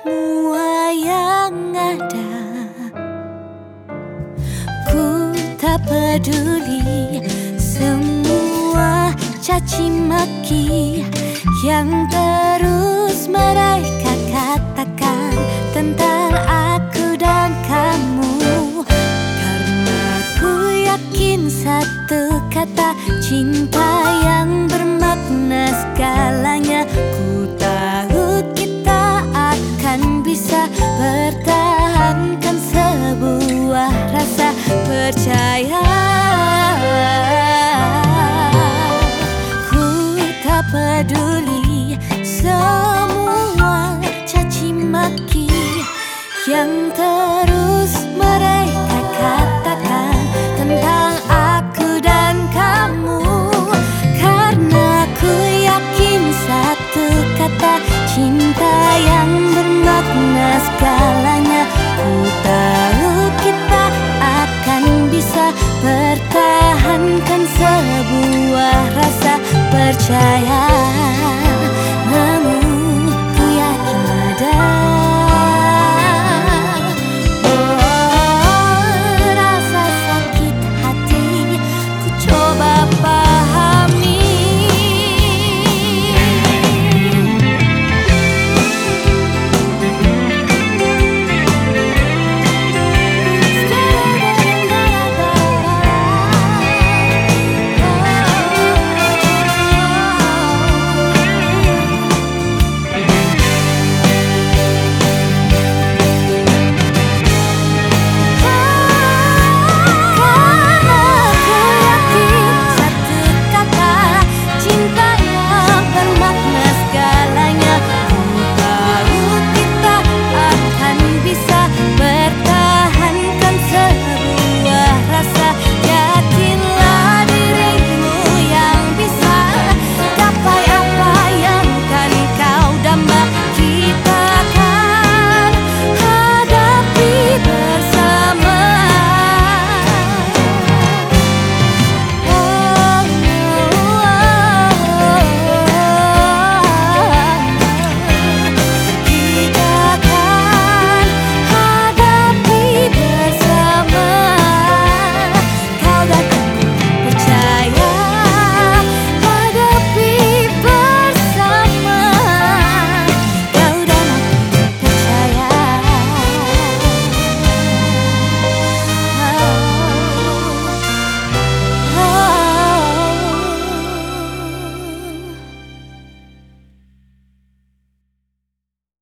semua yang ada. Ku tak peduli semua caci maki yang terus mereka katakan tentang aku dan kamu, karena ku yakin satu kata cinta yang bermakna segalanya. Ku tahu kita akan bisa pertahankan sebuah rasa percaya. Ku tak peduli semua caci maki yang terus mereka katakan tentang aku dan kamu, karena ku yakin satu kata cinta yang bermakna segalanya. Ku tahu kita akan bisa pertahankan sebuah rasa percaya.